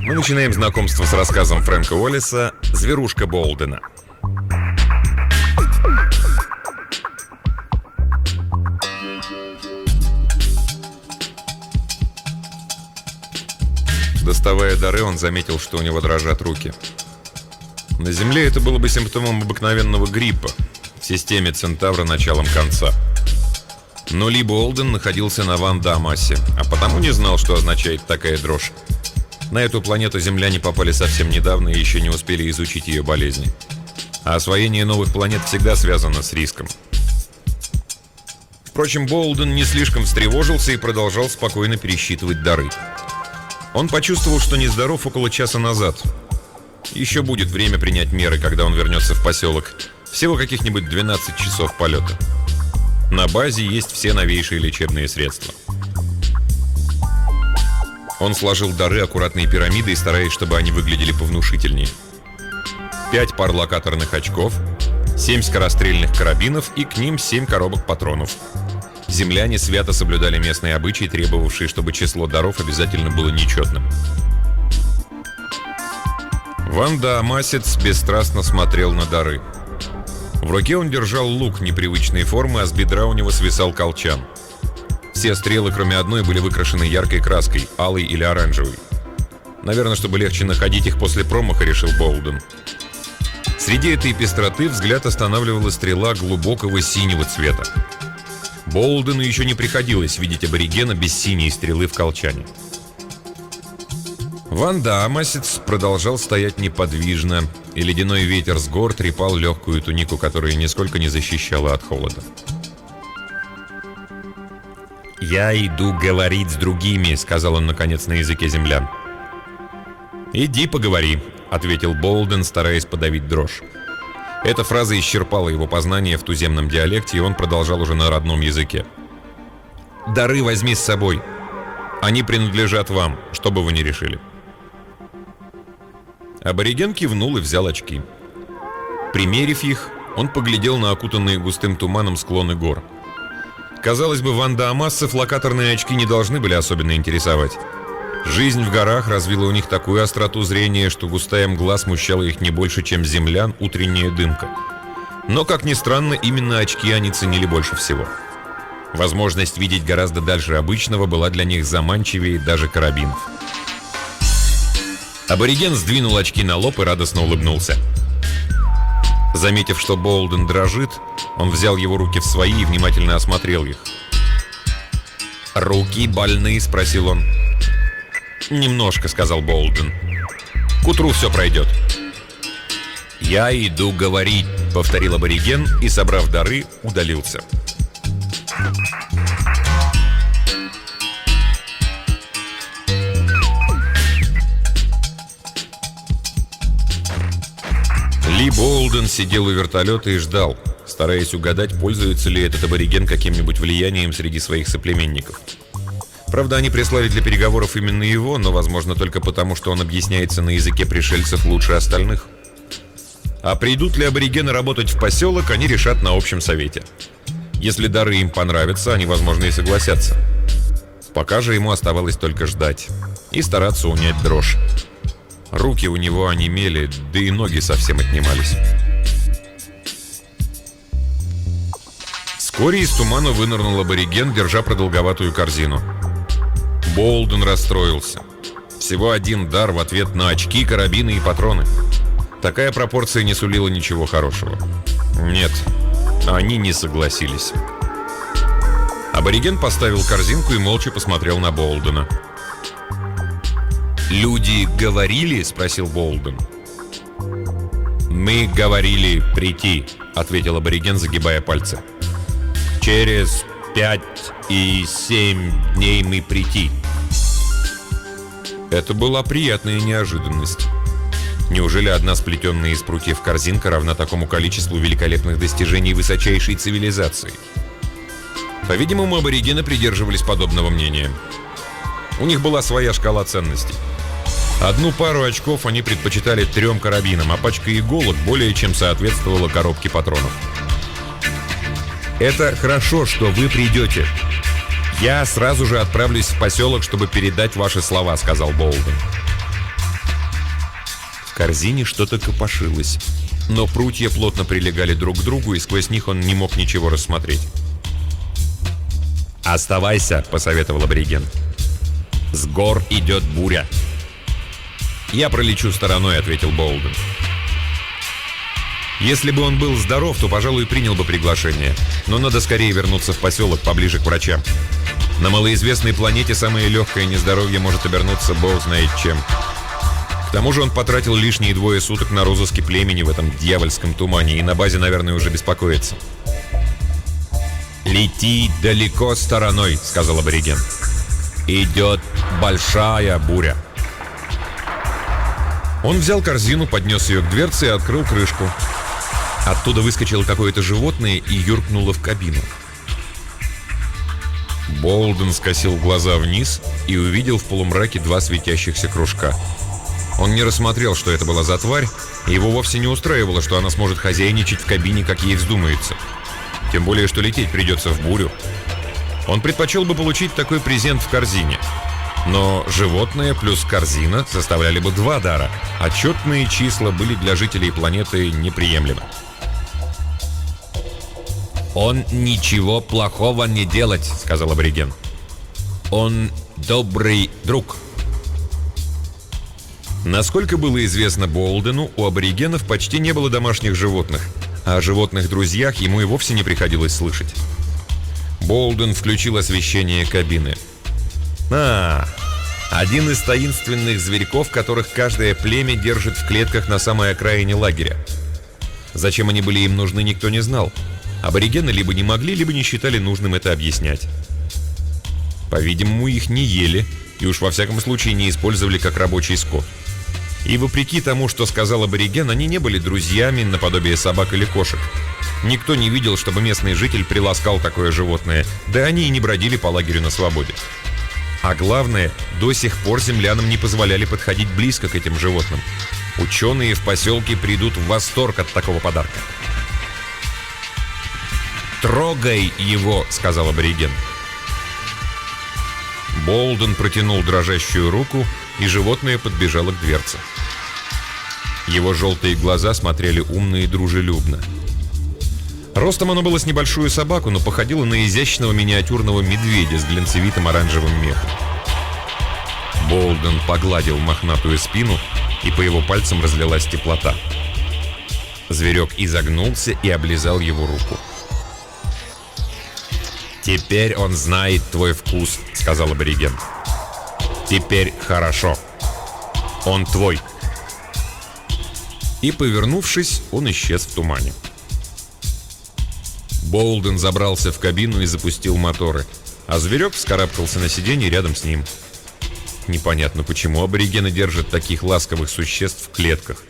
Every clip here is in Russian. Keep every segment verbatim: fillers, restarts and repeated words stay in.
Мы начинаем знакомство с рассказом Фрэнка Уоллеса «Зверушка Болдена». Доставая дары, он заметил, что у него дрожат руки. На Земле это было бы симптомом обыкновенного гриппа, в системе Центавра началом конца. Но Ли Болден находился на Ванда-Амасе, а потому не знал, что означает такая дрожь. На эту планету земляне попали совсем недавно и еще не успели изучить ее болезни. А освоение новых планет всегда связано с риском. Впрочем, Болден не слишком встревожился и продолжал спокойно пересчитывать дары. Он почувствовал, что нездоров около часа назад. Еще будет время принять меры, когда он вернется в поселок. Всего каких-нибудь двенадцать часов полета. На базе есть все новейшие лечебные средства. Он сложил дары аккуратной пирамидой, стараясь, чтобы они выглядели повнушительнее. Пять пар локаторных очков, семь скорострельных карабинов и к ним семь коробок патронов. Земляне свято соблюдали местные обычаи, требовавшие, чтобы число даров обязательно было нечетным. Ванда-Амасец бесстрастно смотрел на дары. В руке он держал лук непривычной формы, а с бедра у него свисал колчан. Все стрелы, кроме одной, были выкрашены яркой краской, алой или оранжевой. Наверное, чтобы легче находить их после промаха, решил Болден. Среди этой пестроты взгляд останавливала стрела глубокого синего цвета. Болдену еще не приходилось видеть аборигена без синей стрелы в колчане. Ванда-Амасец продолжал стоять неподвижно, и ледяной ветер с гор трепал легкую тунику, которая нисколько не защищала от холода. «Я иду говорить с другими», — сказал он наконец на языке землян. «Иди поговори», — ответил Болден, стараясь подавить дрожь. Эта фраза исчерпала его познание в туземном диалекте, и он продолжал уже на родном языке. «Дары возьми с собой. Они принадлежат вам, что бы вы ни решили». Абориген кивнул и взял очки. Примерив их, он поглядел на окутанные густым туманом склоны гор. Казалось бы, ванда-амассов локаторные очки не должны были особенно интересовать. Жизнь в горах развила у них такую остроту зрения, что густая мгла смущала их не больше, чем землян утренняя дымка. Но, как ни странно, именно очки они ценили больше всего. Возможность видеть гораздо дальше обычного была для них заманчивее даже карабинов. Абориген сдвинул очки на лоб и радостно улыбнулся. Заметив, что Болден дрожит, он взял его руки в свои и внимательно осмотрел их. «Руки больны?» — спросил он. «Немножко», — сказал Болден. «К утру все пройдет». «Я иду говорить», — повторил абориген и, собрав дары, удалился. Ли Болден сидел у вертолета и ждал, стараясь угадать, пользуется ли этот абориген каким-нибудь влиянием среди своих соплеменников. Правда, они прислали для переговоров именно его, но, возможно, только потому, что он объясняется на языке пришельцев лучше остальных. А придут ли аборигены работать в поселок, они решат на общем совете. Если дары им понравятся, они, возможно, и согласятся. Пока же ему оставалось только ждать и стараться унять дрожь. Руки у него онемели, да и ноги совсем отнимались. Вскоре из тумана вынырнул абориген, держа продолговатую корзину. Болден расстроился. Всего один дар в ответ на очки, карабины и патроны. Такая пропорция не сулила ничего хорошего. Нет, они не согласились. Абориген поставил корзинку и молча посмотрел на Болдена. «Люди говорили?» — спросил Болден. «Мы говорили прийти», — ответил абориген, загибая пальцы. «Через пять и семь дней мы прийти». Это была приятная неожиданность. Неужели одна сплетенная из прутьев корзинка равна такому количеству великолепных достижений высочайшей цивилизации? По-видимому, аборигены придерживались подобного мнения. У них была своя шкала ценностей. Одну пару очков они предпочитали трем карабинам, а пачка иголок более чем соответствовала коробке патронов. «Это хорошо, что вы придете. Я сразу же отправлюсь в поселок, чтобы передать ваши слова», — сказал Болден. корзине что-то копошилось, но прутья плотно прилегали друг к другу, и сквозь них он не мог ничего рассмотреть. «Оставайся», — посоветовал абориген. «С гор идет буря». «Я пролечу стороной», — ответил Болден. Если бы он был здоров, то, пожалуй, принял бы приглашение. Но надо скорее вернуться в поселок, поближе к врачам. На малоизвестной планете самое легкое нездоровье может обернуться бог знает чем. К тому же он потратил лишние двое суток на розыски племени в этом дьявольском тумане, и на базе, наверное, уже беспокоится. «Лети далеко стороной», — сказал абориген. «Идет большая буря». Он взял корзину, поднес ее к дверце и открыл крышку. Оттуда выскочило какое-то животное и юркнуло в кабину. Болден скосил глаза вниз и увидел в полумраке два светящихся кружка. Он не рассмотрел, что это была за тварь, и его вовсе не устраивало, что она сможет хозяйничать в кабине, как ей вздумается. Тем более, что лететь придется в бурю. Он предпочел бы получить такой презент в корзине. Но животное плюс корзина составляли бы два дара, а четные числа были для жителей планеты неприемлемы. «Он ничего плохого не делает», — сказал абориген. «Он добрый друг». Насколько было известно Болдену, у аборигенов почти не было домашних животных, а о животных-друзьях ему и вовсе не приходилось слышать. Болден включил освещение кабины. «А, один из таинственных зверьков, которых каждое племя держит в клетках на самой окраине лагеря. Зачем они были им нужны, никто не знал. Аборигены либо не могли, либо не считали нужным это объяснять. По-видимому, их не ели, и уж во всяком случае не использовали как рабочий скот. И вопреки тому, что сказал абориген, они не были друзьями наподобие собак или кошек. Никто не видел, чтобы местный житель приласкал такое животное, да они и не бродили по лагерю на свободе. А главное, до сих пор землянам не позволяли подходить близко к этим животным. Ученые в поселке придут в восторг от такого подарка. «Трогай его», — сказал абориген. Болден протянул дрожащую руку, и животное подбежало к дверце. Его желтые глаза смотрели умно и дружелюбно. Ростом оно было с небольшую собаку, но походило на изящного миниатюрного медведя с глянцевитым оранжевым мехом. Болден погладил мохнатую спину, и по его пальцам разлилась теплота. Зверек изогнулся и облизал его руку. «Теперь он знает твой вкус», — сказал абориген. «Теперь хорошо. Он твой». И, повернувшись, он исчез в тумане. Болден забрался в кабину и запустил моторы, а зверек вскарабкался на сиденье рядом с ним. Непонятно, почему аборигены держат таких ласковых существ в клетках.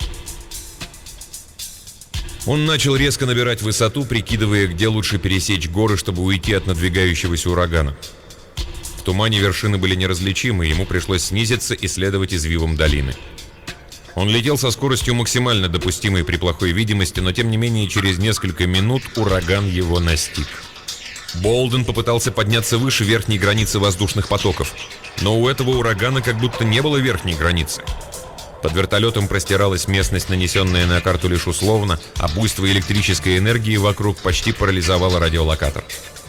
Он начал резко набирать высоту, прикидывая, где лучше пересечь горы, чтобы уйти от надвигающегося урагана. В тумане вершины были неразличимы, ему пришлось снизиться и следовать извивам долины. Он летел со скоростью максимально допустимой при плохой видимости, но тем не менее через несколько минут ураган его настиг. Болден попытался подняться выше верхней границы воздушных потоков, но у этого урагана как будто не было верхней границы. Под вертолетом простиралась местность, нанесенная на карту лишь условно, а буйство электрической энергии вокруг почти парализовало радиолокатор.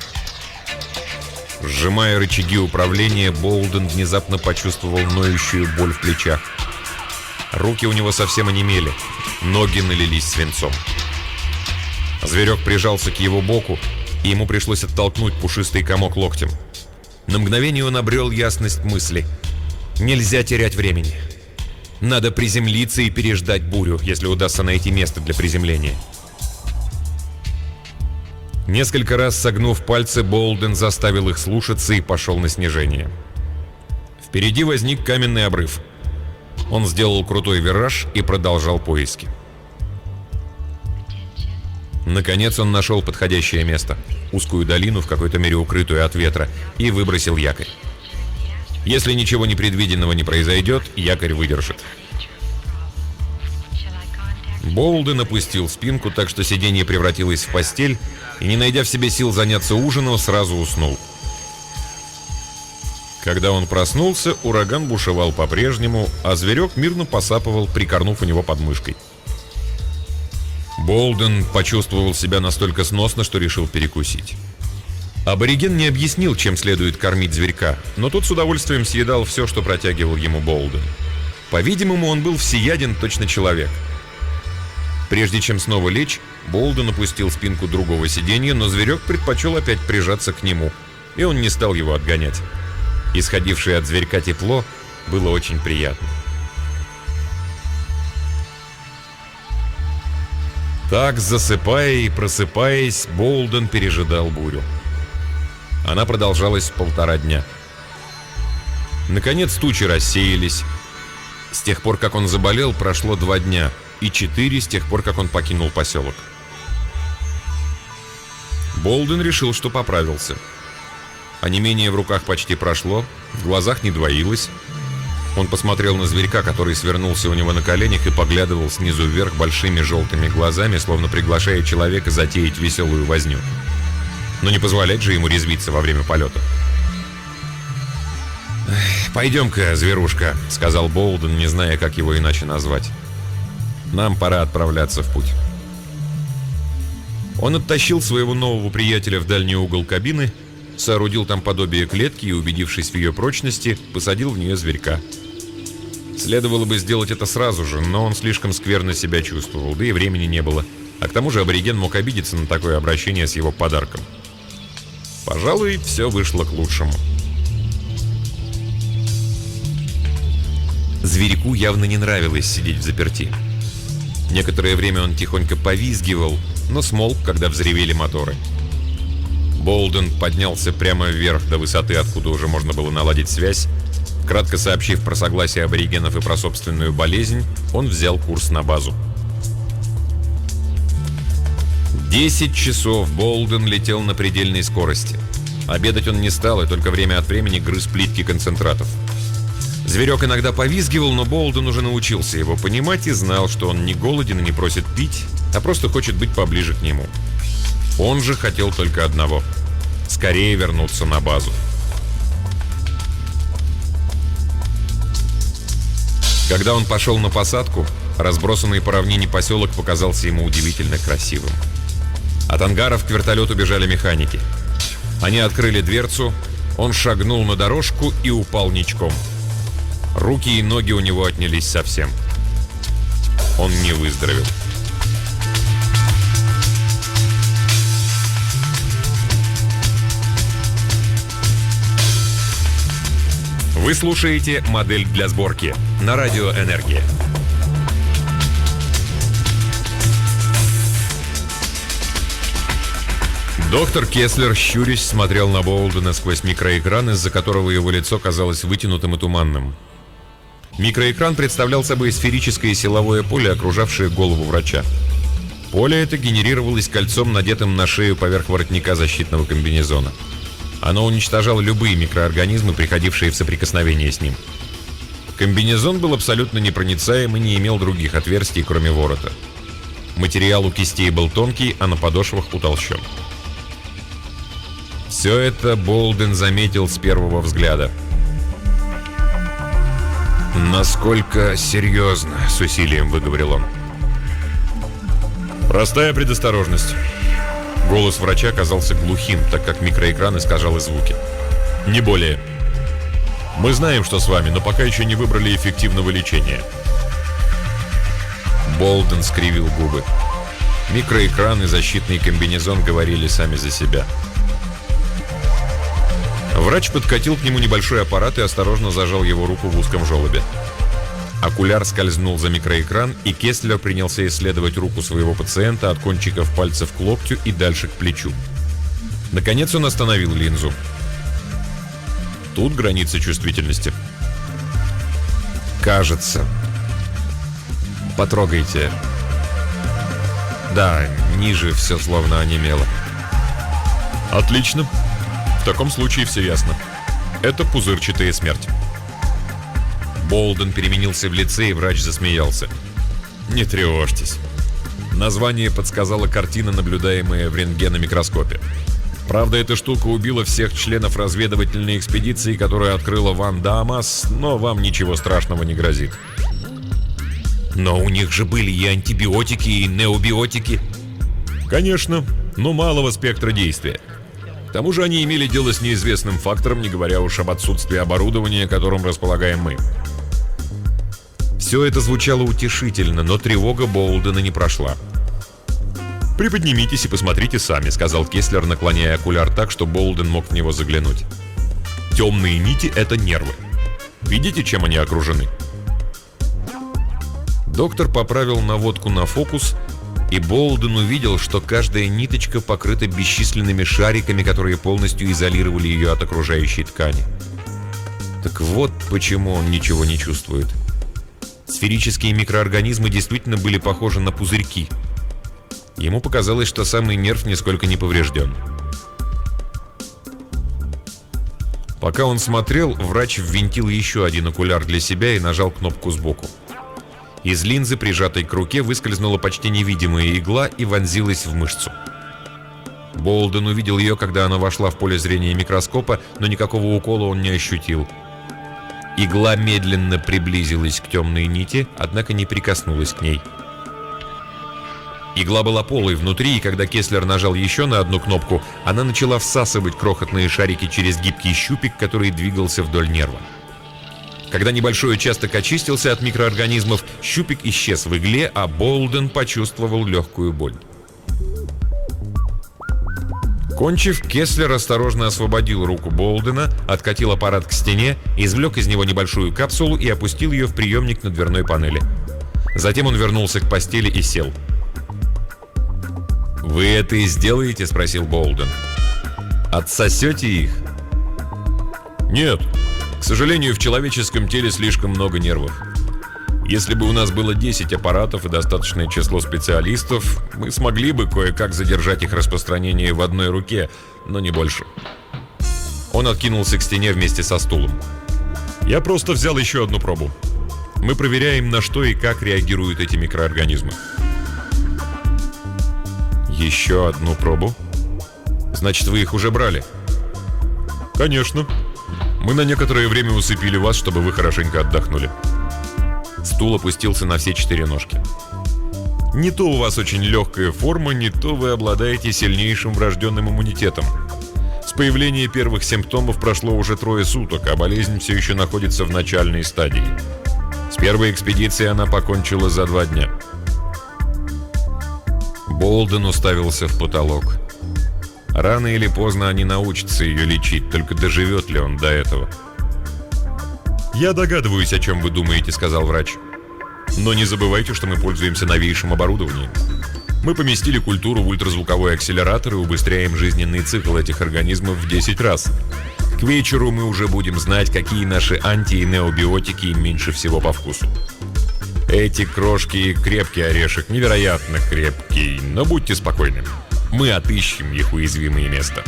Сжимая рычаги управления, Болден внезапно почувствовал ноющую боль в плечах. Руки у него совсем онемели, ноги налились свинцом. Зверек прижался к его боку, и ему пришлось оттолкнуть пушистый комок локтем. На мгновение он обрел ясность мысли. Нельзя терять времени. Надо приземлиться и переждать бурю, если удастся найти место для приземления. Несколько раз согнув пальцы, Болден заставил их слушаться и пошел на снижение. Впереди возник каменный обрыв. Он сделал крутой вираж и продолжал поиски. Наконец он нашел подходящее место, узкую долину, в какой-то мере укрытую от ветра, и выбросил якорь. Если ничего непредвиденного не произойдет, якорь выдержит. Болден опустил спинку, так что сиденье превратилось в постель, и, не найдя в себе сил заняться ужином, сразу уснул. Когда он проснулся, ураган бушевал по-прежнему, а зверек мирно посапывал, прикорнув у него под мышкой. Болден почувствовал себя настолько сносно, что решил перекусить. Абориген не объяснил, чем следует кормить зверька, но тот с удовольствием съедал все, что протягивал ему Болден. По-видимому, он был всеяден, точно человек. Прежде чем снова лечь, Болден опустил спинку другого сиденья, но зверек предпочел опять прижаться к нему, и он не стал его отгонять. Исходившее от зверька тепло было очень приятно. Так, засыпая и просыпаясь, Болден пережидал бурю. Она продолжалась полтора дня. Наконец тучи рассеялись. С тех пор, как он заболел, прошло два дня, и четыре с тех пор, как он покинул поселок. Болден решил, что поправился. Онемение в руках почти прошло, в глазах не двоилось. Он посмотрел на зверька, который свернулся у него на коленях и поглядывал снизу вверх большими желтыми глазами, словно приглашая человека затеять веселую возню. Но не позволять же ему резвиться во время полета. «Пойдем-ка, зверушка», — сказал Болден, не зная, как его иначе назвать. «Нам пора отправляться в путь». Он оттащил своего нового приятеля в дальний угол кабины, соорудил там подобие клетки и, убедившись в ее прочности, посадил в нее зверька. Следовало бы сделать это сразу же, но он слишком скверно себя чувствовал, да и времени не было. А к тому же абориген мог обидеться на такое обращение с его подарком. Пожалуй, все вышло к лучшему. Зверьку явно не нравилось сидеть взаперти. Некоторое время он тихонько повизгивал, но смолк, когда взревели моторы. Болден поднялся прямо вверх до высоты, откуда уже можно было наладить связь. Кратко сообщив про согласие аборигенов и про собственную болезнь, он взял курс на базу. Десять часов Болден летел на предельной скорости. Обедать он не стал и только время от времени грыз плитки концентратов. Зверек иногда повизгивал, но Болден уже научился его понимать и знал, что он не голоден и не просит пить, а просто хочет быть поближе к нему. Он же хотел только одного — скорее вернуться на базу. Когда он пошел на посадку, разбросанный по равнине поселок показался ему удивительно красивым. От ангаров к вертолету бежали механики. Они открыли дверцу, он шагнул на дорожку и упал ничком. Руки и ноги у него отнялись совсем. Он не выздоровел. Вы слушаете «Модель для сборки» на радио «Энергия». Доктор Кеслер, щурясь, смотрел на Болдена сквозь микроэкран, из-за которого его лицо казалось вытянутым и туманным. Микроэкран представлял собой сферическое силовое поле, окружавшее голову врача. Поле это генерировалось кольцом, надетым на шею поверх воротника защитного комбинезона. Оно уничтожало любые микроорганизмы, приходившие в соприкосновение с ним. Комбинезон был абсолютно непроницаем и не имел других отверстий, кроме ворота. Материал у кистей был тонкий, а на подошвах утолщен. Все это Болден заметил с первого взгляда. «Насколько серьезно?» — с усилием выговорил он. «Простая предосторожность». Голос врача казался глухим, так как микроэкран искажал звуки. «Не более. Мы знаем, что с вами, но пока еще не выбрали эффективного лечения». Болден скривил губы. Микроэкран и защитный комбинезон говорили сами за себя. Врач подкатил к нему небольшой аппарат и осторожно зажал его руку в узком желобе. Окуляр скользнул за микроэкран, и Кеслер принялся исследовать руку своего пациента от кончиков пальцев к локтю и дальше к плечу. Наконец он остановил линзу. Тут граница чувствительности. «Кажется. Потрогайте». Да, ниже все словно онемело. «Отлично. В таком случае все ясно. Это пузырчатая смерть». Болден переменился в лице, и врач засмеялся. «Не тревожьтесь. Название подсказала картина, наблюдаемая в рентгеномикроскопе. Правда, эта штука убила всех членов разведывательной экспедиции, которую открыла Ванда Амас, но вам ничего страшного не грозит. Но у них же были и антибиотики, и необиотики. Конечно, но малого спектра действия. К тому же они имели дело с неизвестным фактором, не говоря уж об отсутствии оборудования, которым располагаем мы. Все это звучало утешительно, но тревога Болдена не прошла. «Приподнимитесь и посмотрите сами», — сказал Кеслер, наклоняя окуляр так, что Болден мог в него заглянуть. «Темные нити — это нервы. Видите, чем они окружены?» Доктор поправил наводку на фокус, и Болден увидел, что каждая ниточка покрыта бесчисленными шариками, которые полностью изолировали ее от окружающей ткани. Так вот почему он ничего не чувствует. Сферические микроорганизмы действительно были похожи на пузырьки. Ему показалось, что самый нерв нисколько не поврежден. Пока он смотрел, врач ввинтил еще один окуляр для себя и нажал кнопку сбоку. Из линзы, прижатой к руке, выскользнула почти невидимая игла и вонзилась в мышцу. Болден увидел ее, когда она вошла в поле зрения микроскопа, но никакого укола он не ощутил. Игла медленно приблизилась к темной нити, однако не прикоснулась к ней. Игла была полой внутри, и когда Кеслер нажал еще на одну кнопку, она начала всасывать крохотные шарики через гибкий щупик, который двигался вдоль нерва. Когда небольшой участок очистился от микроорганизмов, щупик исчез в игле, а Болден почувствовал легкую боль. Кончив, Кеслер осторожно освободил руку Болдена, откатил аппарат к стене, извлек из него небольшую капсулу и опустил ее в приемник на дверной панели. Затем он вернулся к постели и сел. «Вы это и сделаете?» — спросил Болден. «Отсосете их?» «Нет. К сожалению, в человеческом теле слишком много нервов. Если бы у нас было десять аппаратов и достаточное число специалистов, мы смогли бы кое-как задержать их распространение в одной руке, но не больше». Он откинулся к стене вместе со стулом. «Я просто взял еще одну пробу. Мы проверяем, на что и как реагируют эти микроорганизмы». «Еще одну пробу? Значит, вы их уже брали?» «Конечно. Мы на некоторое время усыпили вас, чтобы вы хорошенько отдохнули». Стул опустился на все четыре ножки. «Не то у вас очень легкая форма, не то вы обладаете сильнейшим врожденным иммунитетом. С появления первых симптомов прошло уже трое суток, а болезнь все еще находится в начальной стадии. С первой экспедицией она покончила за два дня». Болден уставился в потолок. Рано или поздно они научатся ее лечить, только доживет ли он до этого? «Я догадываюсь, о чем вы думаете», — сказал врач. «Но не забывайте, что мы пользуемся новейшим оборудованием. Мы поместили культуру в ультразвуковой акселератор и убыстряем жизненный цикл этих организмов в десять раз. К вечеру мы уже будем знать, какие наши анти- и необиотики им меньше всего по вкусу. Эти крошки — крепкий орешек, невероятно крепкий, но будьте спокойны. Мы отыщем их уязвимое место».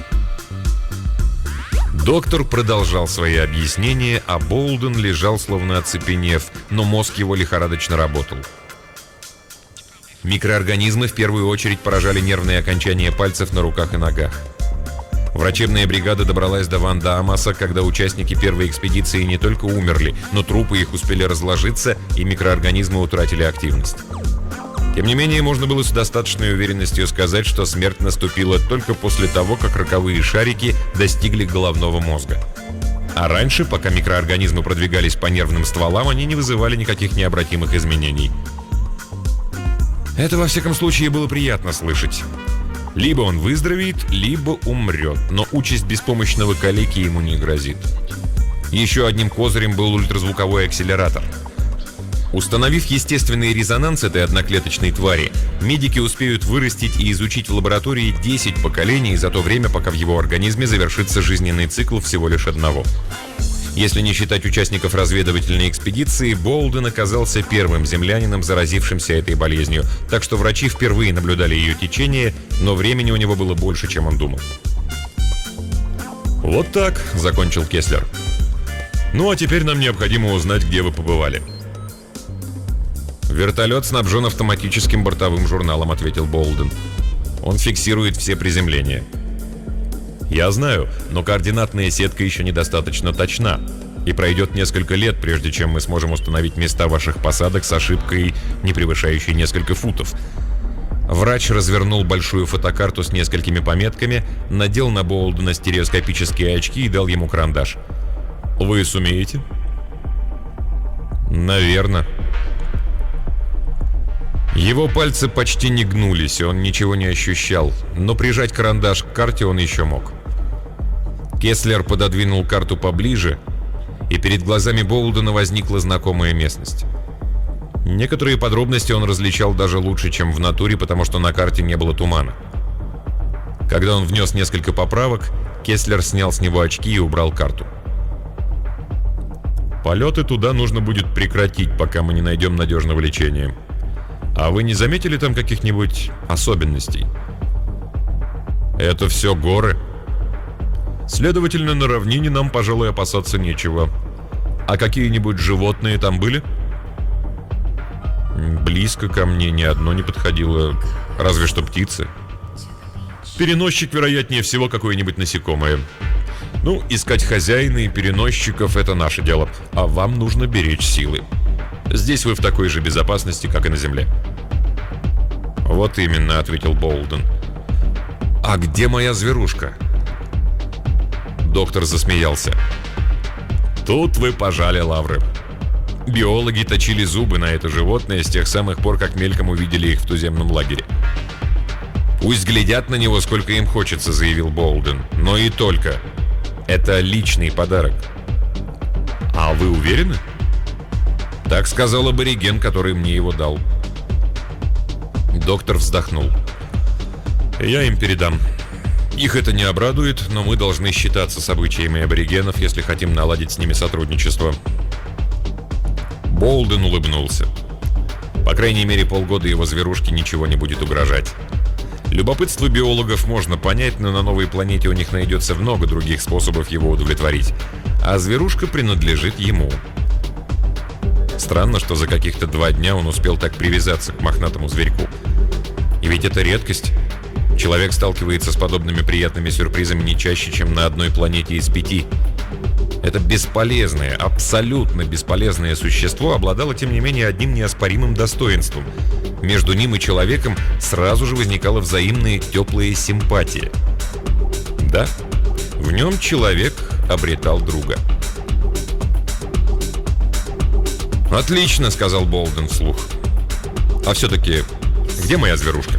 Доктор продолжал свои объяснения, а Болден лежал, словно оцепенев, но мозг его лихорадочно работал. Микроорганизмы в первую очередь поражали нервные окончания пальцев на руках и ногах. Врачебная бригада добралась до Ванда Амаса, когда участники первой экспедиции не только умерли, но трупы их успели разложиться, и микроорганизмы утратили активность. Тем не менее, можно было с достаточной уверенностью сказать, что смерть наступила только после того, как роковые шарики достигли головного мозга. А раньше, пока микроорганизмы продвигались по нервным стволам, они не вызывали никаких необратимых изменений. Это, во всяком случае, было приятно слышать. Либо он выздоровеет, либо умрет, но участь беспомощного калеки ему не грозит. Еще одним козырем был ультразвуковой акселератор. Установив естественный резонанс этой одноклеточной твари, медики успеют вырастить и изучить в лаборатории десять поколений за то время, пока в его организме завершится жизненный цикл всего лишь одного. Если не считать участников разведывательной экспедиции, Болден оказался первым землянином, заразившимся этой болезнью, так что врачи впервые наблюдали ее течение, но времени у него было больше, чем он думал. «Вот так», — закончил Кеслер. «Ну а теперь нам необходимо узнать, где вы побывали». «Вертолет снабжен автоматическим бортовым журналом», — ответил Болден. «Он фиксирует все приземления. Я знаю, но координатная сетка еще недостаточно точна. И пройдет несколько лет, прежде чем мы сможем установить места ваших посадок с ошибкой, не превышающей несколько футов. Врач развернул большую фотокарту с несколькими пометками, надел на Болдена стереоскопические очки и дал ему карандаш. «Вы сумеете?» «Наверно». Его пальцы почти не гнулись, и он ничего не ощущал, но прижать карандаш к карте он еще мог. Кеслер пододвинул карту поближе, и перед глазами Болдена возникла знакомая местность. Некоторые подробности он различал даже лучше, чем в натуре, потому что на карте не было тумана. Когда он внес несколько поправок, Кеслер снял с него очки и убрал карту. «Полеты туда нужно будет прекратить, пока мы не найдем надежного лечения. А вы не заметили там каких-нибудь особенностей?» «Это все горы. Следовательно, на равнине нам, пожалуй, опасаться нечего. А какие-нибудь животные там были?» «Близко ко мне ни одно не подходило, разве что птицы. Переносчик, вероятнее всего, какое-нибудь насекомое. Ну, искать хозяина и переносчиков — это наше дело, а вам нужно беречь силы. Здесь вы в такой же безопасности, как и на земле». «Вот именно», — ответил Болден. «А где моя зверушка?» Доктор засмеялся. «Тут вы пожали лавры. Биологи точили зубы на это животное с тех самых пор, как мельком увидели их в туземном лагере. Пусть глядят на него, сколько им хочется», — заявил Болден. «Но и только. Это личный подарок». «А вы уверены?» «Так сказал абориген, который мне его дал». Доктор вздохнул. «Я им передам. Их это не обрадует, но мы должны считаться с обычаями аборигенов, если хотим наладить с ними сотрудничество». Болден улыбнулся. По крайней мере, полгода его зверушке ничего не будет угрожать. Любопытство биологов можно понять, но на новой планете у них найдется много других способов его удовлетворить. А зверушка принадлежит ему. Странно, что за каких-то два дня он успел так привязаться к мохнатому зверьку. И ведь это редкость. Человек сталкивается с подобными приятными сюрпризами не чаще, чем на одной планете из пяти. Это бесполезное, абсолютно бесполезное существо обладало, тем не менее, одним неоспоримым достоинством. Между ним и человеком сразу же возникала взаимная теплая симпатия. Да, в нем человек обретал друга. «Отлично», — сказал Болден вслух. «А все-таки, где моя зверушка?»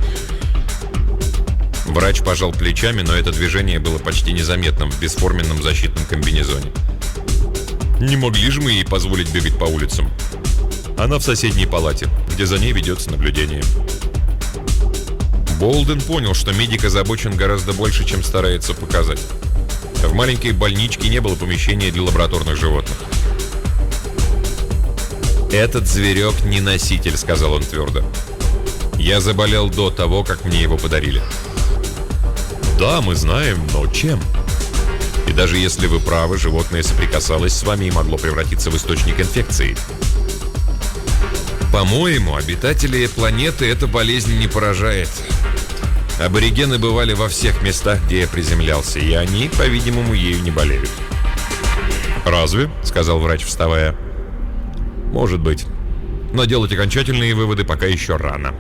Врач пожал плечами, но это движение было почти незаметным в бесформенном защитном комбинезоне. «Не могли же мы ей позволить бегать по улицам? Она в соседней палате, где за ней ведется наблюдение». Болден понял, что медик озабочен гораздо больше, чем старается показать. В маленькой больничке не было помещения для лабораторных животных. «Этот зверек не носитель», — сказал он твердо. «Я заболел до того, как мне его подарили». «Да, мы знаем, но чем? И даже если вы правы, животное соприкасалось с вами и могло превратиться в источник инфекции». «По-моему, обитателей планеты эта болезнь не поражает. Аборигены бывали во всех местах, где я приземлялся, и они, по-видимому, ею не болеют». «Разве?» — сказал врач, вставая. «Может быть. Но делать окончательные выводы пока еще рано».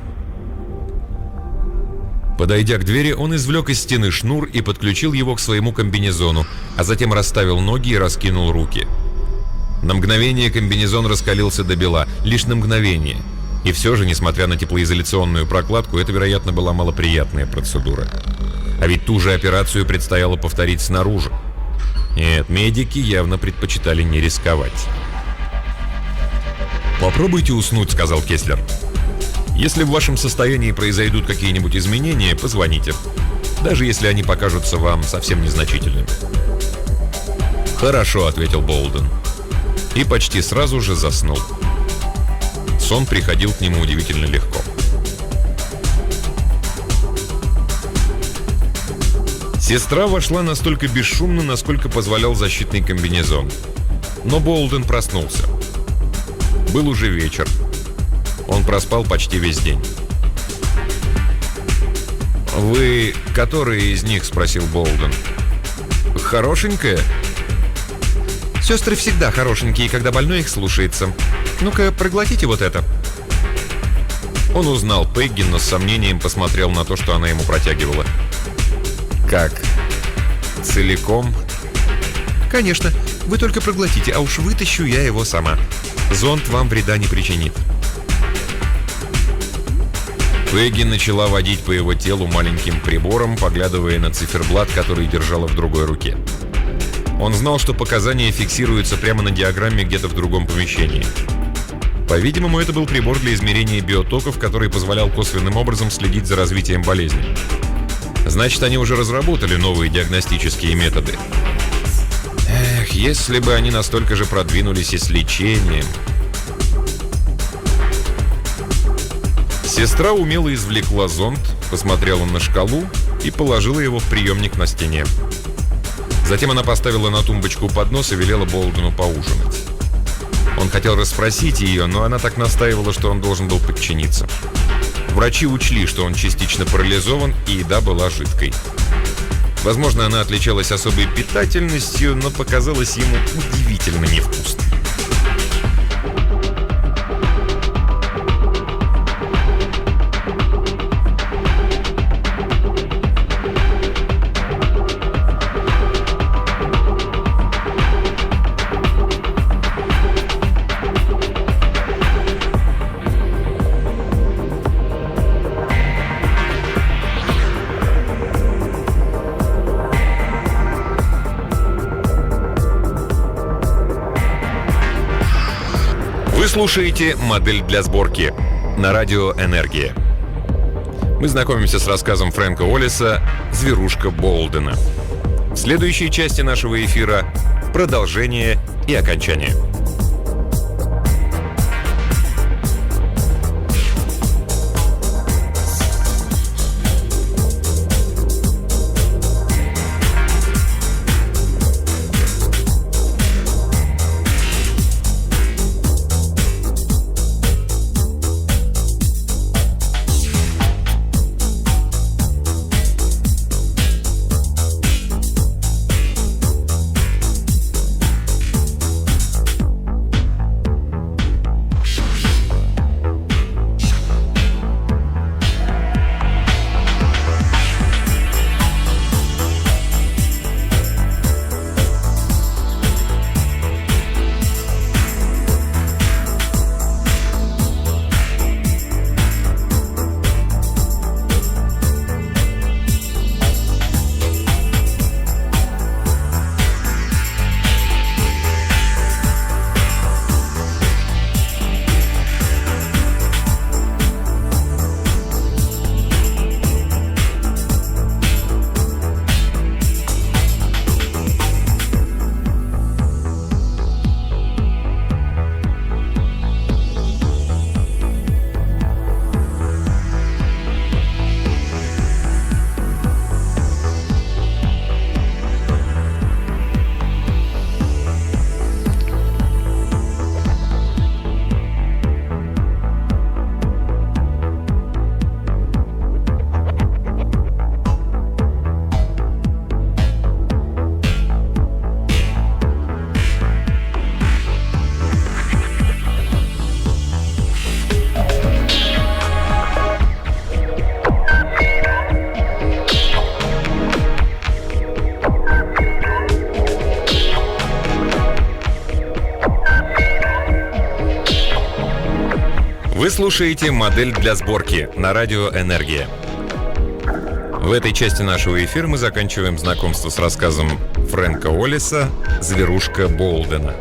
Подойдя к двери, он извлек из стены шнур и подключил его к своему комбинезону, а затем расставил ноги и раскинул руки. На мгновение комбинезон раскалился до бела, лишь на мгновение. И все же, несмотря на теплоизоляционную прокладку, это, вероятно, была малоприятная процедура. А ведь ту же операцию предстояло повторить снаружи. Нет, медики явно предпочитали не рисковать. «Попробуйте уснуть», — сказал Кеслер. «Если в вашем состоянии произойдут какие-нибудь изменения, позвоните. Даже если они покажутся вам совсем незначительными». «Хорошо», — ответил Болден. И почти сразу же заснул. Сон приходил к нему удивительно легко. Сестра вошла настолько бесшумно, насколько позволял защитный комбинезон. Но Болден проснулся. Был уже вечер. Он проспал почти весь день. «Вы который из них?» — спросил Болден. Хорошенькая? Сестры всегда хорошенькие, когда больной их слушается. Ну-ка, проглотите вот это. Он узнал Пегги, но с сомнением посмотрел на то, что она ему протягивала. Как? Целиком? Конечно. Вы только проглотите, а уж вытащу я его сама. Зонт вам вреда не причинит. Пегги начала водить по его телу маленьким прибором, поглядывая на циферблат, который держала в другой руке. Он знал, что показания фиксируются прямо на диаграмме где-то в другом помещении. По-видимому, это был прибор для измерения биотоков, который позволял косвенным образом следить за развитием болезни. Значит, они уже разработали новые диагностические методы. Эх, если бы они настолько же продвинулись и с лечением. Сестра умело извлекла зонд, посмотрела на шкалу и положила его в приемник на стене. Затем она поставила на тумбочку поднос и велела Болдену поужинать. Он хотел расспросить ее, но она так настаивала, что он должен был подчиниться. Врачи учли, что он частично парализован, и еда была жидкой. Возможно, она отличалась особой питательностью, но показалась ему удивительно невкусной. Вы слушаете «Модель для сборки» на радио «Энергия». Мы знакомимся с рассказом Фрэнка Уоллеса «Зверушка Болдена». В следующей части нашего эфира продолжение и окончание. Вы слушаете «Модель для сборки» на радио «Энергия». В этой части нашего эфира мы заканчиваем знакомство с рассказом Фрэнка Уоллеса «Зверушка Болдена».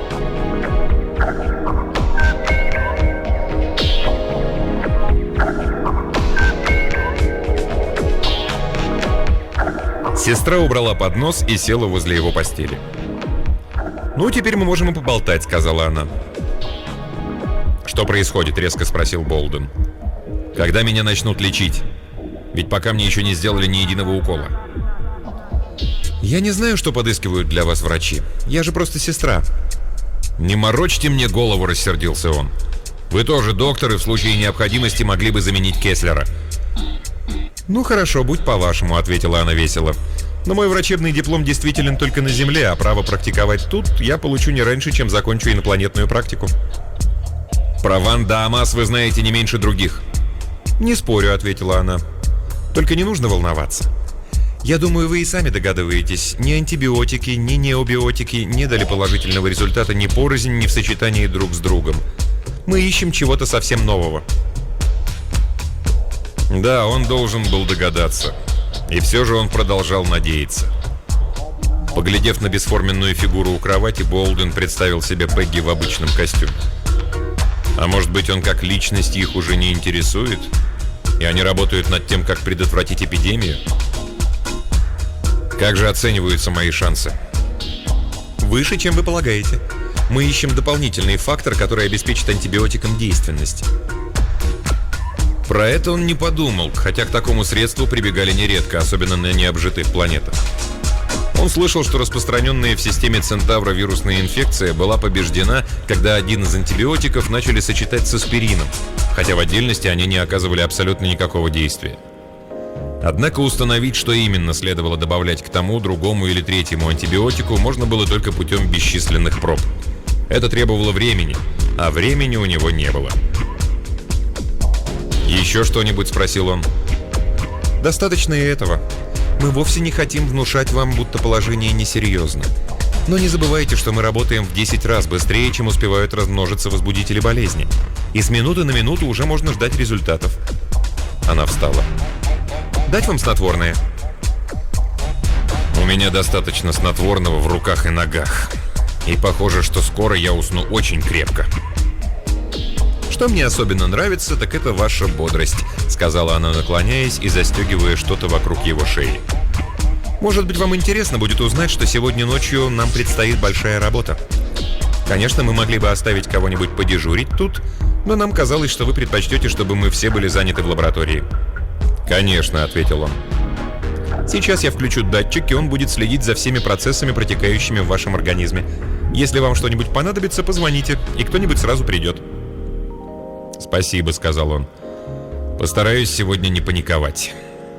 Сестра убрала поднос и села возле его постели. «Ну, теперь мы можем и поболтать», — сказала она. «Что происходит?» — резко спросил Болден. «Когда меня начнут лечить? Ведь пока мне еще не сделали ни единого укола». «Я не знаю, что подыскивают для вас врачи. Я же просто сестра». «Не морочьте мне голову», — рассердился он. «Вы тоже доктор, и в случае необходимости могли бы заменить Кеслера». «Ну хорошо, будь по-вашему», — ответила она весело. Но мой врачебный диплом действителен только на Земле, а право практиковать тут я получу не раньше, чем закончу инопланетную практику. Про Ван Даамас вы знаете не меньше других. «Не спорю», — ответила она. «Только не нужно волноваться. Я думаю, вы и сами догадываетесь, ни антибиотики, ни необиотики не дали положительного результата ни порознь, ни в сочетании друг с другом. Мы ищем чего-то совсем нового». Да, он должен был догадаться. И все же он продолжал надеяться. Поглядев на бесформенную фигуру у кровати, Болден представил себе Пегги в обычном костюме. А может быть, он как личность их уже не интересует, и они работают над тем, как предотвратить эпидемию? Как же оцениваются мои шансы? Выше, чем вы полагаете. Мы ищем дополнительный фактор, который обеспечит антибиотикам действенность. Про это он не подумал, хотя к такому средству прибегали нередко, особенно на необжитых планетах. Он слышал, что распространенная в системе Центавра вирусная инфекция была побеждена, когда один из антибиотиков начали сочетать с аспирином, хотя в отдельности они не оказывали абсолютно никакого действия. Однако установить, что именно следовало добавлять к тому, другому или третьему антибиотику, можно было только путем бесчисленных проб. Это требовало времени, а времени у него не было. «Еще что-нибудь?» — спросил он. «Достаточно и этого. Мы вовсе не хотим внушать вам, будто положение несерьезно. Но не забывайте, что мы работаем в десять раз быстрее, чем успевают размножиться возбудители болезни. И с минуты на минуту уже можно ждать результатов». Она встала. «Дать вам снотворное?» «У меня достаточно снотворного в руках и ногах. И похоже, что скоро я усну очень крепко». «Что мне особенно нравится, так это ваша бодрость», — сказала она, наклоняясь и застегивая что-то вокруг его шеи. «Может быть, вам интересно будет узнать, что сегодня ночью нам предстоит большая работа. Конечно, мы могли бы оставить кого-нибудь подежурить тут, но нам казалось, что вы предпочтете, чтобы мы все были заняты в лаборатории». «Конечно», — ответил он. «Сейчас я включу датчик, и он будет следить за всеми процессами, протекающими в вашем организме. Если вам что-нибудь понадобится, позвоните, и кто-нибудь сразу придет». «Спасибо», — сказал он. «Постараюсь сегодня не паниковать».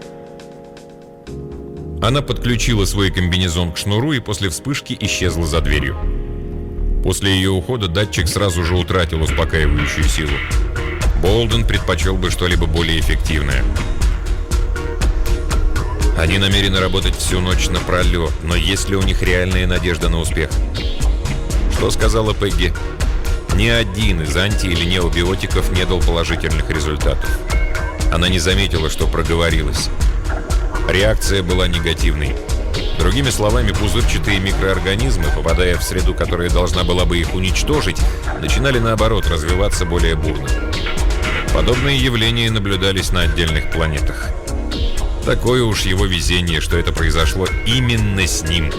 Она подключила свой комбинезон к шнуру и после вспышки исчезла за дверью. После ее ухода датчик сразу же утратил успокаивающую силу. Болден предпочел бы что-либо более эффективное. Они намерены работать всю ночь напролет, но есть ли у них реальная надежда на успех? Что сказала Пегги? Ни один из анти- или необиотиков не дал положительных результатов. Она не заметила, что проговорилась. Реакция была негативной. Другими словами, пузырчатые микроорганизмы, попадая в среду, которая должна была бы их уничтожить, начинали наоборот развиваться более бурно. Подобные явления наблюдались на отдельных планетах. Такое уж его везение, что это произошло именно с ним.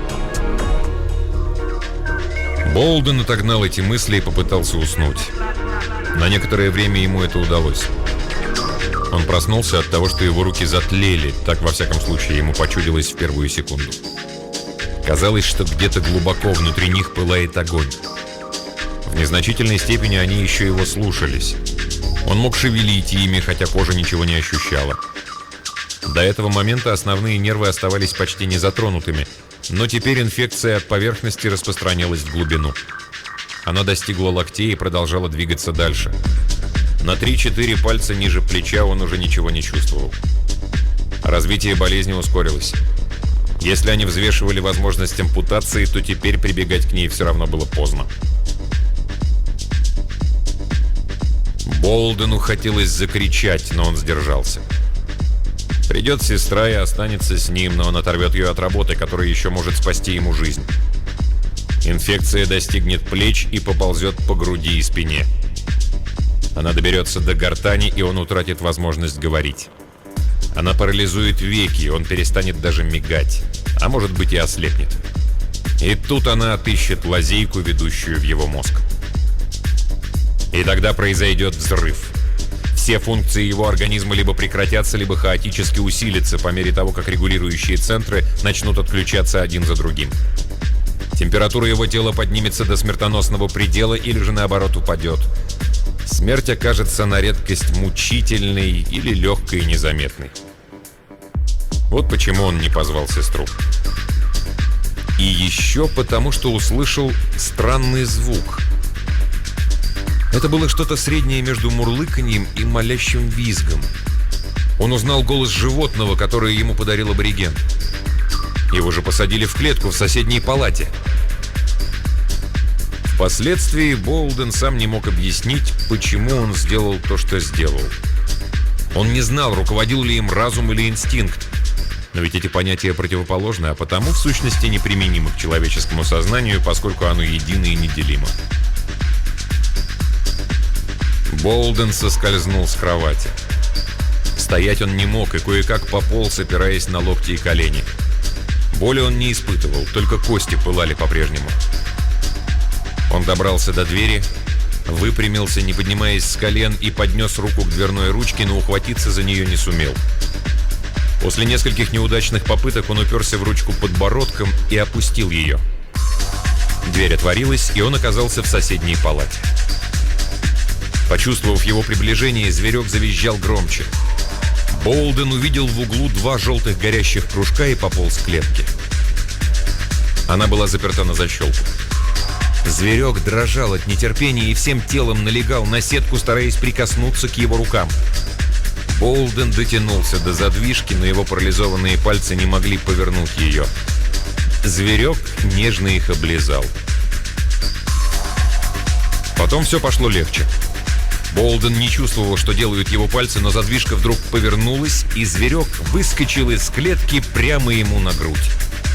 Болден отогнал эти мысли и попытался уснуть. На некоторое время ему это удалось. Он проснулся от того, что его руки затлели, так во всяком случае ему почудилось в первую секунду. Казалось, что где-то глубоко внутри них пылает огонь. В незначительной степени они еще его слушались. Он мог шевелить ими, хотя кожа ничего не ощущала. До этого момента основные нервы оставались почти незатронутыми, но теперь инфекция от поверхности распространялась в глубину. Она достигла локтей и продолжала двигаться дальше. На три-четыре пальца ниже плеча он уже ничего не чувствовал. Развитие болезни ускорилось. Если они взвешивали возможность ампутации, то теперь прибегать к ней все равно было поздно. Болдену хотелось закричать, но он сдержался. Придет сестра и останется с ним, но он оторвет ее от работы, которая еще может спасти ему жизнь. Инфекция достигнет плеч и поползет по груди и спине. Она доберется до гортани, и он утратит возможность говорить. Она парализует веки, и он перестанет даже мигать, а может быть и ослепнет. И тут она отыщет лазейку, ведущую в его мозг. И тогда произойдет взрыв. Все функции его организма либо прекратятся, либо хаотически усилятся по мере того, как регулирующие центры начнут отключаться один за другим. Температура его тела поднимется до смертоносного предела или же наоборот упадет. Смерть окажется на редкость мучительной или легкой и незаметной. Вот почему он не позвал сестру. И еще потому, что услышал странный звук. Это было что-то среднее между мурлыканьем и молящим визгом. Он узнал голос животного, которое ему подарил абориген. Его же посадили в клетку в соседней палате. Впоследствии Болден сам не мог объяснить, почему он сделал то, что сделал. Он не знал, руководил ли им разум или инстинкт. Но ведь эти понятия противоположны, а потому в сущности неприменимы к человеческому сознанию, поскольку оно едино и неделимо. Болден соскользнул с кровати. Стоять он не мог и кое-как пополз, опираясь на локти и колени. Боли он не испытывал, только кости пылали по-прежнему. Он добрался до двери, выпрямился, не поднимаясь с колен, и поднес руку к дверной ручке, но ухватиться за нее не сумел. После нескольких неудачных попыток он уперся в ручку подбородком и опустил ее. Дверь отворилась, и он оказался в соседней палате. Почувствовав его приближение, зверек завизжал громче. Болден увидел в углу два желтых горящих кружка и пополз к клетке. Она была заперта на защелку. Зверек дрожал от нетерпения и всем телом налегал на сетку, стараясь прикоснуться к его рукам. Болден дотянулся до задвижки, но его парализованные пальцы не могли повернуть ее. Зверек нежно их облизал. Потом все пошло легче. Болден не чувствовал, что делают его пальцы, но задвижка вдруг повернулась, и зверек выскочил из клетки прямо ему на грудь.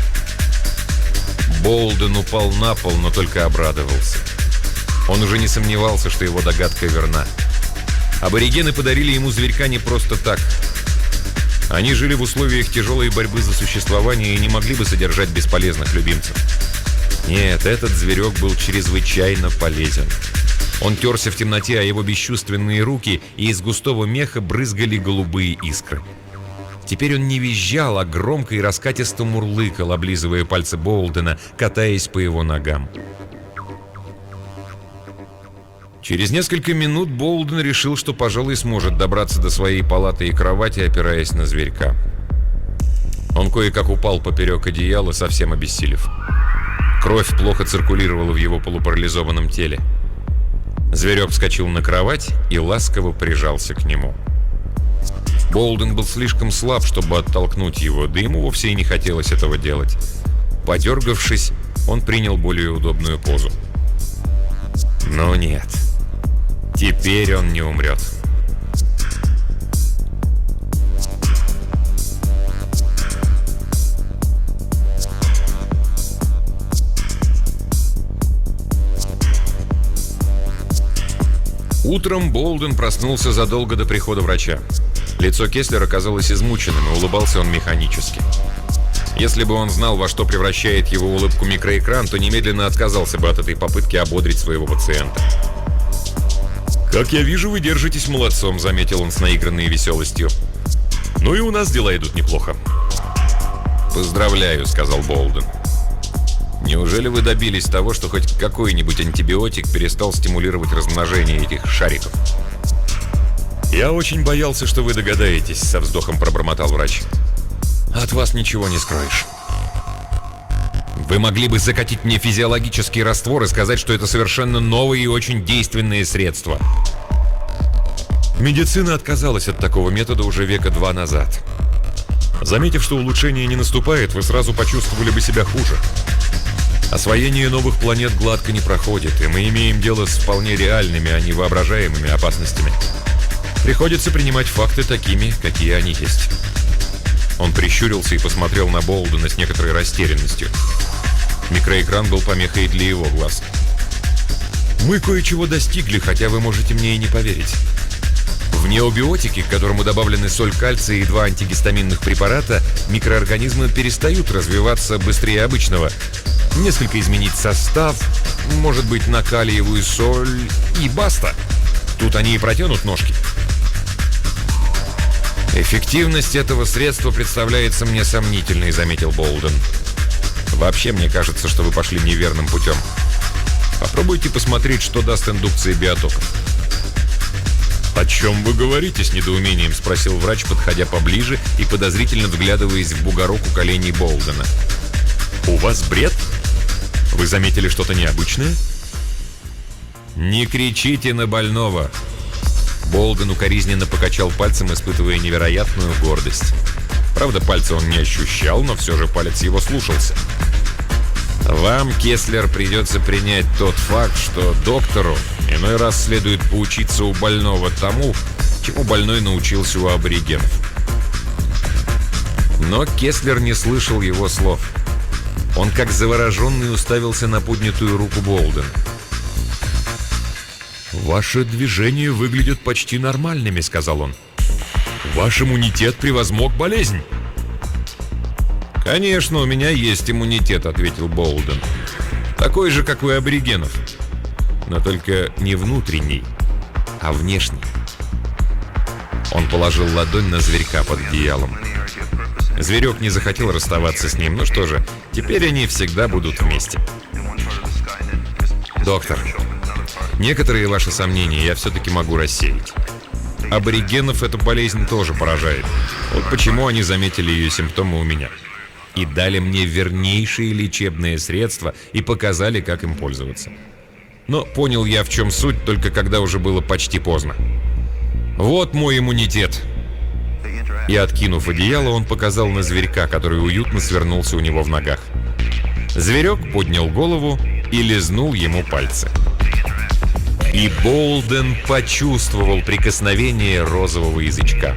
Болден упал на пол, но только обрадовался. Он уже не сомневался, что его догадка верна. Аборигены подарили ему зверька не просто так. Они жили в условиях тяжелой борьбы за существование и не могли бы содержать бесполезных любимцев. Нет, этот зверек был чрезвычайно полезен. Он терся в темноте о его бесчувственные руки, и из густого меха брызгали голубые искры. Теперь он не визжал, а громко и раскатисто мурлыкал, облизывая пальцы Болдена, катаясь по его ногам. Через несколько минут Болден решил, что, пожалуй, сможет добраться до своей палаты и кровати, опираясь на зверька. Он кое-как упал поперек одеяла, совсем обессилев. Кровь плохо циркулировала в его полупарализованном теле. Зверек вскочил на кровать и ласково прижался к нему. Болден был слишком слаб, чтобы оттолкнуть его, да ему вовсе и не хотелось этого делать. Подергавшись, он принял более удобную позу. Но нет, теперь он не умрет. Утром Болден проснулся задолго до прихода врача. Лицо Кеслера казалось измученным, и улыбался он механически. Если бы он знал, во что превращает его улыбку микроэкран, то немедленно отказался бы от этой попытки ободрить своего пациента. «Как я вижу, вы держитесь молодцом», — заметил он с наигранной веселостью. «Ну и у нас дела идут неплохо». «Поздравляю», — сказал Болден. «Неужели вы добились того, что хоть какой-нибудь антибиотик перестал стимулировать размножение этих шариков?» «Я очень боялся, что вы догадаетесь», — со вздохом пробормотал врач. «От вас ничего не скроешь». «Вы могли бы закатить мне физиологический раствор и сказать, что это совершенно новое и очень действенное средство». Медицина отказалась от такого метода уже века два назад. Заметив, что улучшение не наступает, вы сразу почувствовали бы себя хуже. Освоение новых планет гладко не проходит, и мы имеем дело с вполне реальными, а не воображаемыми опасностями. Приходится принимать факты такими, какие они есть. Он прищурился и посмотрел на Болдена с некоторой растерянностью. Микроэкран был помехой для его глаз. «Мы кое-чего достигли, хотя вы можете мне и не поверить. В необиотике, к которому добавлены соль кальция и два антигистаминных препарата, микроорганизмы перестают развиваться быстрее обычного. Несколько изменить состав, может быть, на калиевую соль, и баста. Тут они и протянут ножки». «Эффективность этого средства представляется мне сомнительной», — заметил Болден. «Вообще, мне кажется, что вы пошли неверным путем. Попробуйте посмотреть, что даст индукция биотоков». «О чем вы говорите?» — с недоумением спросил врач, подходя поближе и подозрительно вглядываясь в бугорок у коленей Болдена. «У вас бред? Вы заметили что-то необычное?» «Не кричите на больного!» Болден укоризненно покачал пальцем, испытывая невероятную гордость. Правда, пальца он не ощущал, но все же палец его слушался. «Вам, Кеслер, придется принять тот факт, что доктору иной раз следует поучиться у больного тому, чему больной научился у аборигенов». Но Кеслер не слышал его слов. Он, как завороженный, уставился на поднятую руку Болдена. «Ваши движения выглядят почти нормальными», — сказал он. «Ваш иммунитет превозмог болезнь». «Конечно, у меня есть иммунитет», — ответил Болден. «Такой же, как у аборигенов. Но только не внутренний, а внешний». Он положил ладонь на зверька под одеялом. Зверек не захотел расставаться с ним. Ну что же, теперь они всегда будут вместе. «Доктор, некоторые ваши сомнения я все-таки могу рассеять. Аборигенов эта болезнь тоже поражает. Вот почему они заметили ее симптомы у меня. И дали мне вернейшие лечебные средства и показали, как им пользоваться. Но понял я, в чем суть, только когда уже было почти поздно. Вот мой иммунитет». И, откинув одеяло, он показал на зверька, который уютно свернулся у него в ногах. Зверек поднял голову и лизнул ему пальцы. И Болден почувствовал прикосновение розового язычка.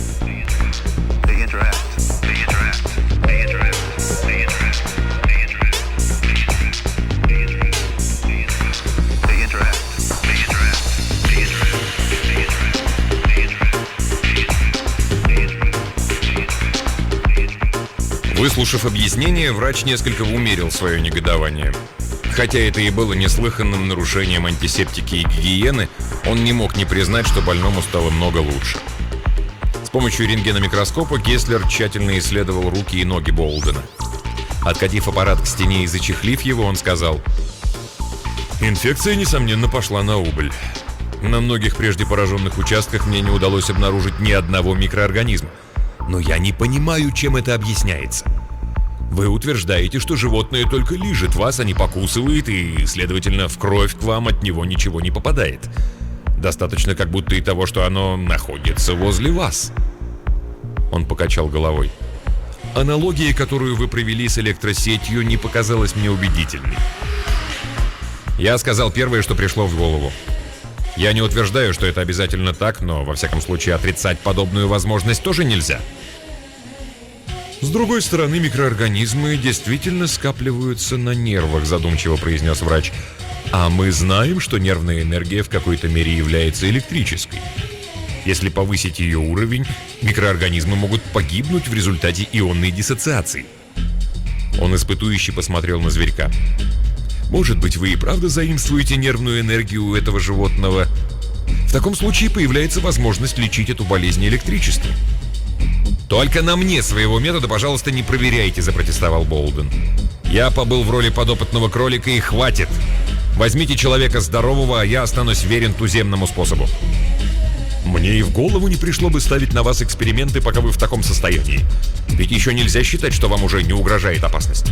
Выслушав объяснение, врач несколько умерил свое негодование. Хотя это и было неслыханным нарушением антисептики и гигиены, он не мог не признать, что больному стало много лучше. С помощью рентгеномикроскопа Кеслер тщательно исследовал руки и ноги Болдена. Откатив аппарат к стене и зачехлив его, он сказал: «Инфекция, несомненно, пошла на убыль. На многих прежде пораженных участках мне не удалось обнаружить ни одного микроорганизма. Но я не понимаю, чем это объясняется. Вы утверждаете, что животное только лижет вас, а не покусывает, и, следовательно, в кровь к вам от него ничего не попадает. Достаточно как будто и того, что оно находится возле вас». Он покачал головой. «Аналогия, которую вы провели с электросетью, не показалась мне убедительной». Я сказал первое, что пришло в голову. Я не утверждаю, что это обязательно так, но, во всяком случае, отрицать подобную возможность тоже нельзя. «С другой стороны, микроорганизмы действительно скапливаются на нервах», — задумчиво произнес врач. «А мы знаем, что нервная энергия в какой-то мере является электрической. Если повысить ее уровень, микроорганизмы могут погибнуть в результате ионной диссоциации». Он испытующе посмотрел на зверька. «Может быть, вы и правда заимствуете нервную энергию у этого животного? В таком случае появляется возможность лечить эту болезнь электричеством». «Только на мне своего метода, пожалуйста, не проверяйте», — запротестовал Болден. «Я побыл в роли подопытного кролика, и хватит. Возьмите человека здорового, а я останусь верен туземному способу». «Мне и в голову не пришло бы ставить на вас эксперименты, пока вы в таком состоянии. Ведь еще нельзя считать, что вам уже не угрожает опасность».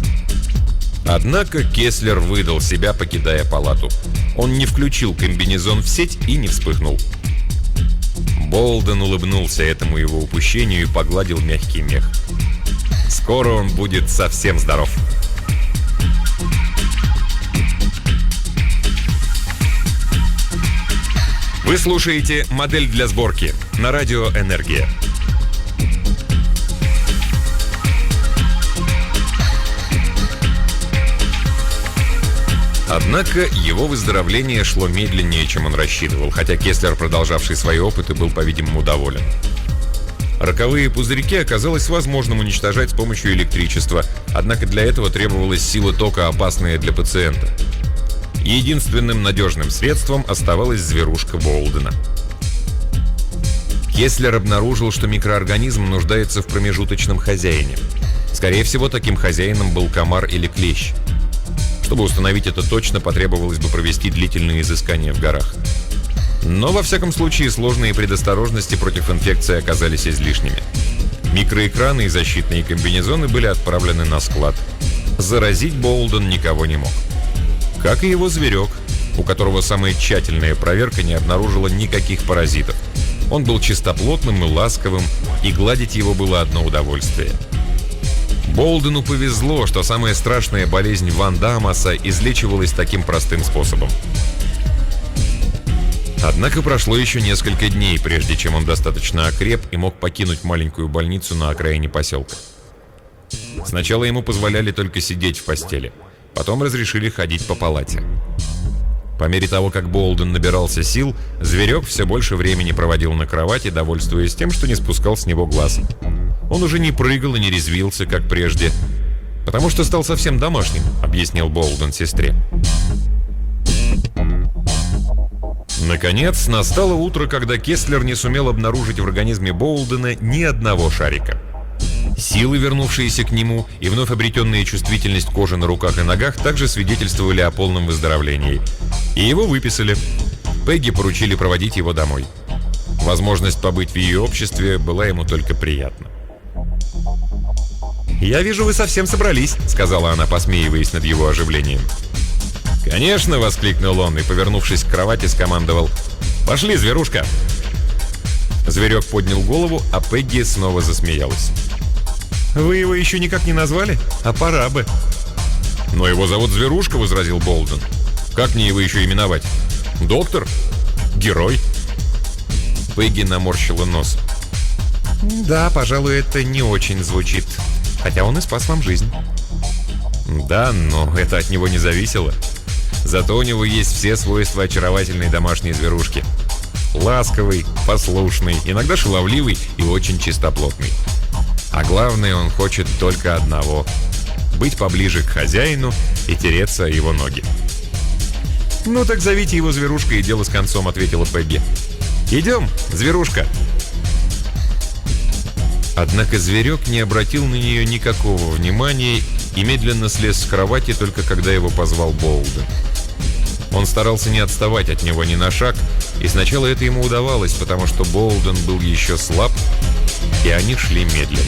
Однако Кеслер выдал себя, покидая палату. Он не включил комбинезон в сеть и не вспыхнул. Болден улыбнулся этому его упущению и погладил мягкий мех. Скоро он будет совсем здоров. Вы слушаете «Модель для сборки» на радио «Энергия». Однако его выздоровление шло медленнее, чем он рассчитывал, хотя Кеслер, продолжавший свои опыты, был, по-видимому, доволен. Роковые пузырьки оказалось возможным уничтожать с помощью электричества, однако для этого требовалась сила тока, опасная для пациента. Единственным надежным средством оставалась зверушка Болдена. Кеслер обнаружил, что микроорганизм нуждается в промежуточном хозяине. Скорее всего, таким хозяином был комар или клещ. Чтобы установить это точно, потребовалось бы провести длительные изыскания в горах. Но, во всяком случае, сложные предосторожности против инфекции оказались излишними. Микроэкраны и защитные комбинезоны были отправлены на склад. Заразить Болден никого не мог. Как и его зверек, у которого самая тщательная проверка не обнаружила никаких паразитов. Он был чистоплотным и ласковым, и гладить его было одно удовольствие. Болдену повезло, что самая страшная болезнь Ван Дамаса излечивалась таким простым способом. Однако прошло еще несколько дней, прежде чем он достаточно окреп и мог покинуть маленькую больницу на окраине поселка. Сначала ему позволяли только сидеть в постели, потом разрешили ходить по палате. По мере того, как Болден набирался сил, зверек все больше времени проводил на кровати, довольствуясь тем, что не спускал с него глаз. Он уже не прыгал и не резвился, как прежде, потому что стал совсем домашним, объяснил Болден сестре. Наконец, настало утро, когда Кесслер не сумел обнаружить в организме Болдена ни одного шарика. Силы, вернувшиеся к нему, и вновь обретенная чувствительность кожи на руках и ногах также свидетельствовали о полном выздоровлении. И его выписали. Пегги поручили проводить его домой. Возможность побыть в ее обществе была ему только приятна. «Я вижу, вы совсем собрались», — сказала она, посмеиваясь над его оживлением. «Конечно!» — воскликнул он и, повернувшись к кровати, скомандовал: «Пошли, зверушка!» Зверек поднял голову, а Пегги снова засмеялась. «Вы его еще никак не назвали? А пора бы!» «Но его зовут Зверушка», — возразил Болден. «Как мне его еще именовать? Доктор? Герой?» Пегги наморщила нос. «Да, пожалуй, это не очень звучит. Хотя он и спас вам жизнь». «Да, но это от него не зависело. Зато у него есть все свойства очаровательной домашней зверушки. Ласковый, послушный, иногда шаловливый и очень чистоплотный. А главное, он хочет только одного — быть поближе к хозяину и тереться о его ноги». «Ну так зовите его Зверушка, и дело с концом», — ответила Пегги. «Идем, Зверушка». Однако зверек не обратил на нее никакого внимания и медленно слез с кровати, только когда его позвал Болден. Он старался не отставать от него ни на шаг, и сначала это ему удавалось, потому что Болден был еще слаб, и они шли медленно.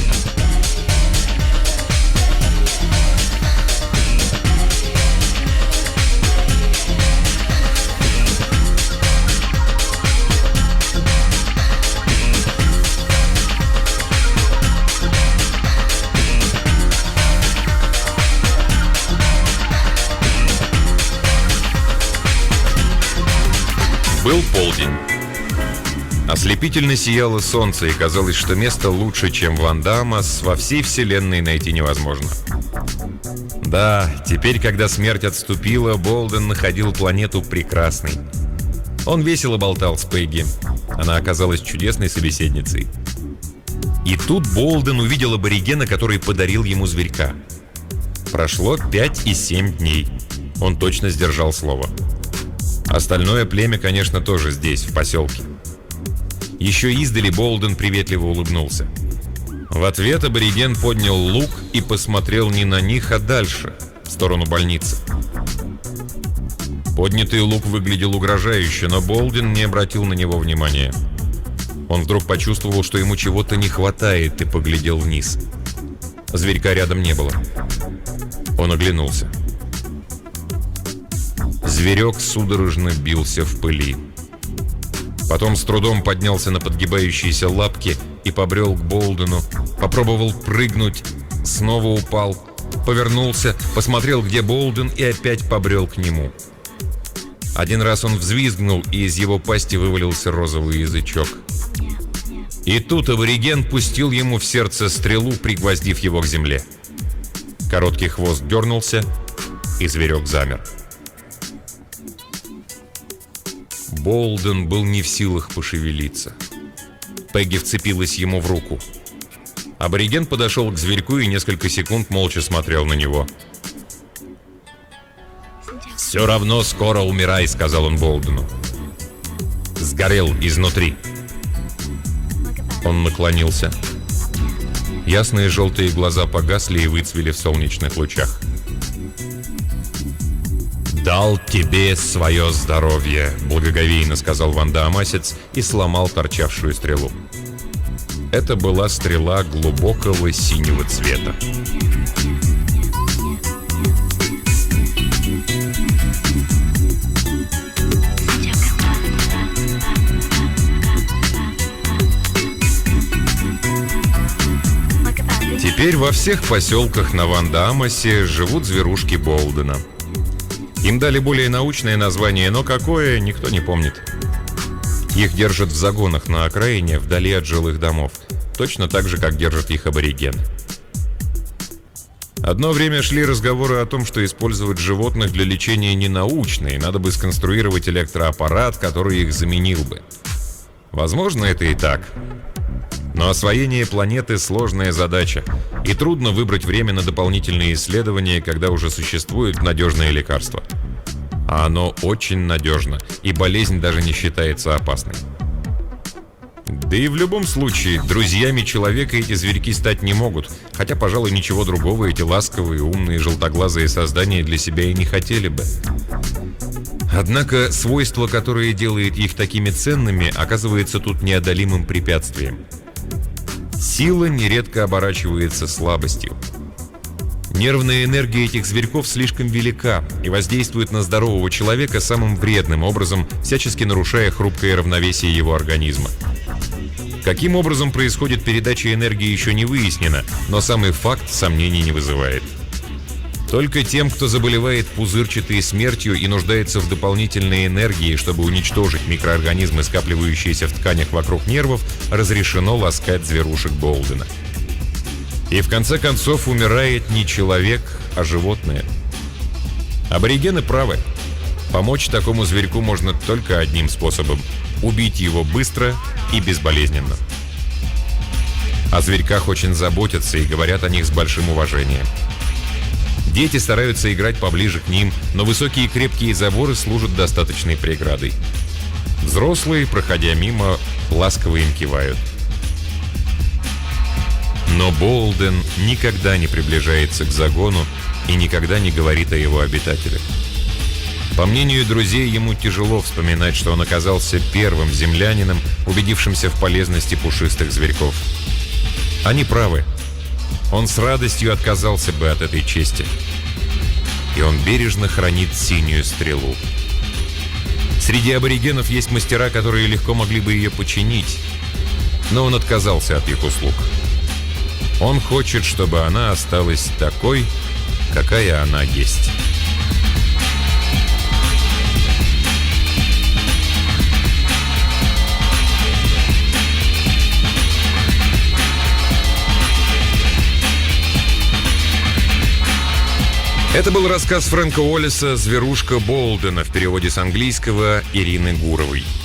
Был полдень. Ослепительно сияло солнце, и казалось, что место лучше, чем Ван Дамас, во всей вселенной найти невозможно. Да, теперь, когда смерть отступила, Болден находил планету прекрасной. Он весело болтал с Пегги. Она оказалась чудесной собеседницей. И тут Болден увидел аборигена, который подарил ему зверька. Прошло пять и семь дней. Он точно сдержал слово. Остальное племя, конечно, тоже здесь, в поселке. Еще издали Болден приветливо улыбнулся. В ответ абориген поднял лук и посмотрел не на них, а дальше, в сторону больницы. Поднятый лук выглядел угрожающе, но Болден не обратил на него внимания. Он вдруг почувствовал, что ему чего-то не хватает, и поглядел вниз. Зверька рядом не было. Он оглянулся. Зверек судорожно бился в пыли. Потом с трудом поднялся на подгибающиеся лапки и побрел к Болдену. Попробовал прыгнуть, снова упал, повернулся, посмотрел, где Болден, и опять побрел к нему. Один раз он взвизгнул, и из его пасти вывалился розовый язычок. И тут абориген пустил ему в сердце стрелу, пригвоздив его к земле. Короткий хвост дернулся, и зверек замер. Болден был не в силах пошевелиться. Пегги вцепилась ему в руку. Абориген подошел к зверьку и несколько секунд молча смотрел на него. «Все равно скоро умирай», — сказал он Болдену. «Сгорел изнутри». Он наклонился. Ясные желтые глаза погасли и выцвели в солнечных лучах. «Дал тебе свое здоровье», — благоговейно сказал Ванда-Амасец и сломал торчавшую стрелу. Это была стрела глубокого синего цвета. Теперь во всех поселках на Ванда-Амасе живут зверушки Болдена. Им дали более научное название, но какое, никто не помнит. Их держат в загонах на окраине, вдали от жилых домов. Точно так же, как держат их абориген. Одно время шли разговоры о том, что использовать животных для лечения ненаучно, и надо бы сконструировать электроаппарат, который их заменил бы. Возможно, это и так. Но освоение планеты – сложная задача, и трудно выбрать время на дополнительные исследования, когда уже существует надежное лекарство. А оно очень надежно, и болезнь даже не считается опасной. Да и в любом случае, друзьями человека эти зверьки стать не могут, хотя, пожалуй, ничего другого эти ласковые, умные, желтоглазые создания для себя и не хотели бы. Однако свойство, которое делает их такими ценными, оказывается тут неодолимым препятствием. Сила нередко оборачивается слабостью. Нервная энергия этих зверьков слишком велика и воздействует на здорового человека самым вредным образом, всячески нарушая хрупкое равновесие его организма. Каким образом происходит передача энергии, еще не выяснено, но самый факт сомнений не вызывает. Только тем, кто заболевает пузырчатой смертью и нуждается в дополнительной энергии, чтобы уничтожить микроорганизмы, скапливающиеся в тканях вокруг нервов, разрешено ласкать зверушек Болдена. И в конце концов умирает не человек, а животное. Аборигены правы. Помочь такому зверьку можно только одним способом – убить его быстро и безболезненно. О зверьках очень заботятся и говорят о них с большим уважением. Дети стараются играть поближе к ним, но высокие крепкие заборы служат достаточной преградой. Взрослые, проходя мимо, ласково им кивают. Но Болден никогда не приближается к загону и никогда не говорит о его обитателях. По мнению друзей, ему тяжело вспоминать, что он оказался первым землянином, убедившимся в полезности пушистых зверьков. Они правы. Он с радостью отказался бы от этой чести. И он бережно хранит синюю стрелу. Среди аборигенов есть мастера, которые легко могли бы ее починить, но он отказался от их услуг. Он хочет, чтобы она осталась такой, какая она есть. Это был рассказ Фрэнка Уоллеса «Зверушка Болдена» в переводе с английского Ирины Гуровой.